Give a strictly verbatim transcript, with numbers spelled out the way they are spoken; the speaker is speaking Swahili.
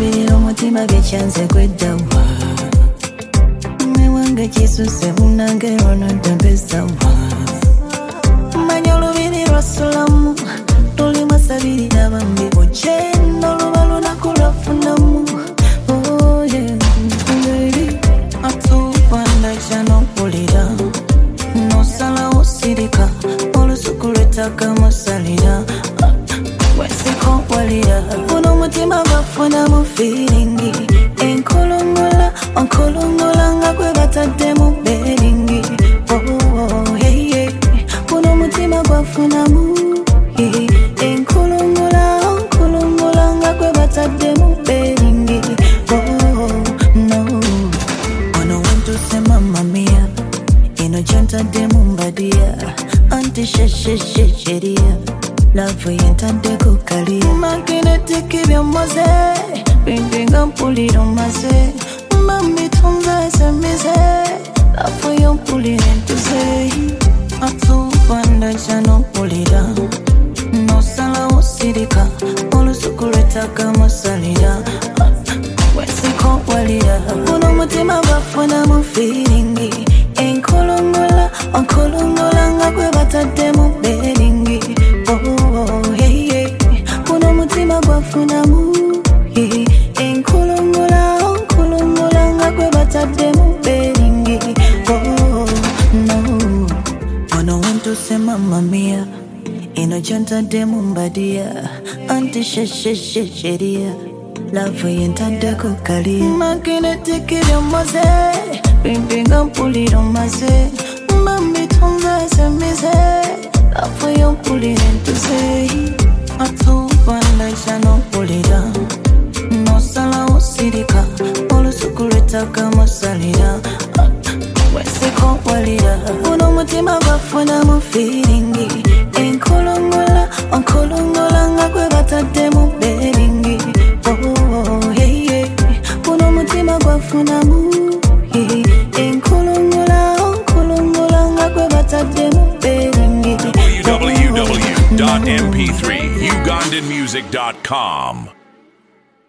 Lubirira omutima byekyanze kweddawa Mewange kisuse munange onodembezawa Manya olubiri lwasulamu Luli masabirira bambi bojje N'oluba lunaku lwafunamu Oh yeah, baby Atuupa ndaija n'ompulira N'osalawo sirika Olusuku lw'ettaka musalira Wesiko walira Uno mutima bafunamu feelingi Enkolongola, onkolongola nga gwe batadde mu beringi Oh yeah yeah Uno mutima bafunamu Enkolongola, onkolongola nga gwe batadde mu beringi Oh no Ono wentuse mamma mia Ino gyentadde mu mbadiya Anti shesheshesheria Love yentadde ku kaliya Magnetic byommoze Bimbinga mpulira omaze Mbambi tunza esemize Love yompulira entuze Atuupa ndaija n'ompulira N'osalawo sirika Olusuku lw'ettaka musalira Wesiko walira Uno mutima bafunamu feelingi Enkolongola, onkolongola nga gwe batadde mu beringi Oh yeah yeah Uno mutima bafunamu Enkolongola, onkolongola nga gwe batadde mu beringi Oh no Ono wentuse mamma mia Ino gyentadde mu mbadiya Anti shesheshesheria Love yentadde ku kaliya Magnetic byommoze Bimbinga mpulira omaze Mbambi tunza esemize Love yompulira entuze Atuupa ndaija n'ompulira N'osalawo sirika Olusuku lw'ettaka musalira Wesiko walira Uno mutima bafunamu feelingi Enkolongola, onkolongola nga gwe batadde mu beringi Oh yeah yeah Uno mutima gwafunamu Enkolongola, onkolongola nga gwe batadde mu beringi w w w dot m p three ugandan music dot com